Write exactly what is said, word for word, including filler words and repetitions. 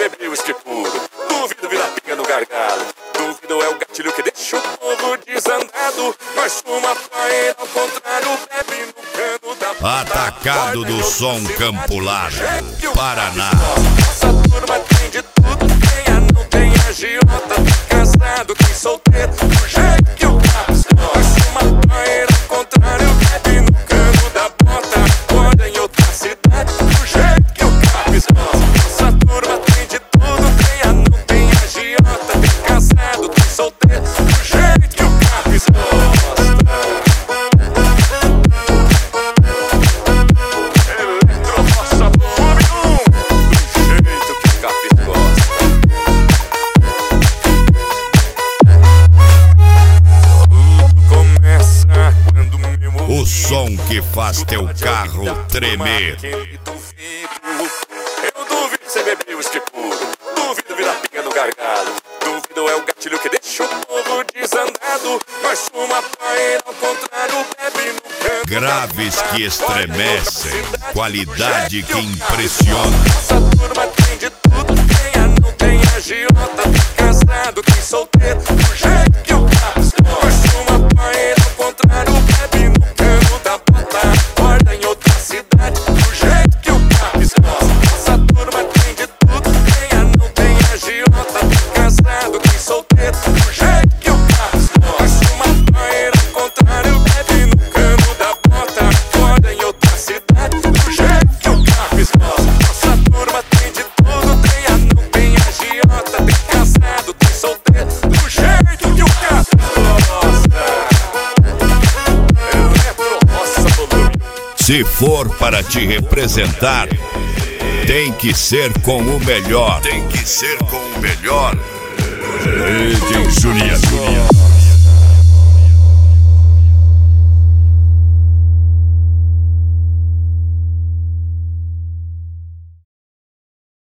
beber uísque puro. Duvido virar pinga no gargalo. Duvido é o gatilho que deixa o povo desandado. Mas uma paeira ao contrário bebe no cano da... Atacado do som Campular, Paraná. Essa turma tem de tudo, tem a não tem agiota. Tem casado, tem solteiro, do jeito que o Capes gosta. Mas uma paeira ao contrário bebe no cano da bota. Acorda em outra cidade, do jeito que o Capes gosta. Essa turma tem de tudo, tem a não tem agiota. Tem casado, tem solteiro, do jeito que o Capes gosta. Eletrobossa volume um, do jeito que o Capes gosta. Tudo começa quando meu O som que faz teu carro tremer. Eu duvido você beber uísque puro. Duvido virar pinga no gargalo. Duvido é o gatilho que deixa o povo desandado. Mas uma paeira ao contrário bebe no canto. Graves que estremecem, qualidade que impressiona. Essa turma tem de tudo, tem a não tem agiota. Tem casado, tem solteiro, do jeito que o Capes gosta. Mas uma paeira ao contrário bebe no cano da bota. Acorda em outra cidade, do jeito que o Capes gosta. Essa turma tem de tudo, tem a não tem agiota. Tem casado, tem solteiro, do jeito que o Capes gosta. Mas uma paeira ao contrário bebe no cano da bota. Acorda em outra cidade, do jeito que o Capes gosta. Essa turma tem de tudo, tem a não tem agiota. Tem casado, tem solteiro, do jeito que o Capes gosta. Eletrobossa volume. Se for para te representar, tem que ser com o melhor. Tem que ser com o melhor. D J Juliano.